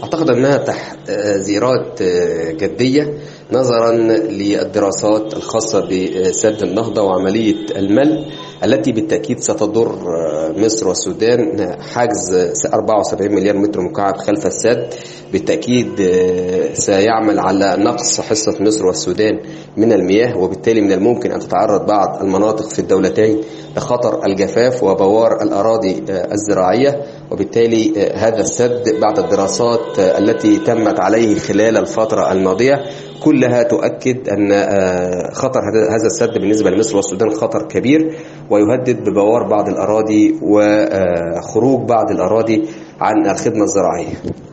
أعتقد أنها تحذيرات جدية نظرا للدراسات الخاصة بسد النهضة وعملية الملء التي بالتأكيد ستضر مصر والسودان. حجز 74 مليار متر مكعب خلف السد بالتأكيد سيعمل على نقص حصة مصر والسودان من المياه، وبالتالي من الممكن أن تتعرض بعض المناطق في الدولتين لخطر الجفاف وبوار الأراضي الزراعية. وبالتالي هذا السد بعد الدراسات التي تمت عليه خلال الفترة الماضية كلها تؤكد أن خطر هذا السد بالنسبة لمصر والسودان خطر كبير، ويهدد ببوار بعض الأراضي وخروج بعض الأراضي عن الخدمة الزراعية.